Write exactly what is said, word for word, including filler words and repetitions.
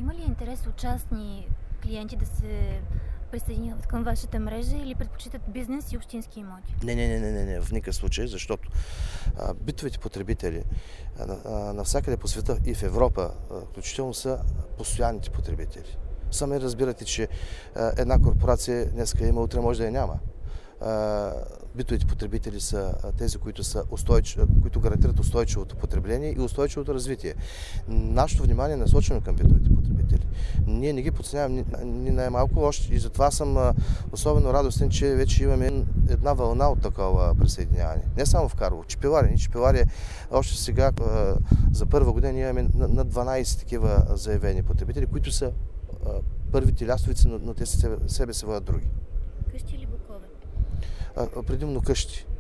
Има ли интерес от частни клиенти да се присъединяват към вашата мрежа или предпочитат бизнес и общински имоти? Не, не, не, не, не, не в никакъв случай, защото а, битовите потребители а, а, навсякъде по света и в Европа, а, включително са постоянните потребители. Сами разбирате, че а, една корпорация днеска има, утре може да я няма. А, битовите потребители са тези, които, са устойч... които гарантират устойчивото потребление и устойчивото развитие. Нашето внимание е насочено към битовите потребители. Ние не ги подценяваме ни най-малко още и затова съм особено радостен, че вече имаме една вълна от такова присъединяване. Не само в Карлово, Чепеларе. Чепеларе още сега за първа година имаме над дванайсет такива заявени потребители, които са първите лястовици, но те себе се водят други. Къщи или блокове? Предимно къщи.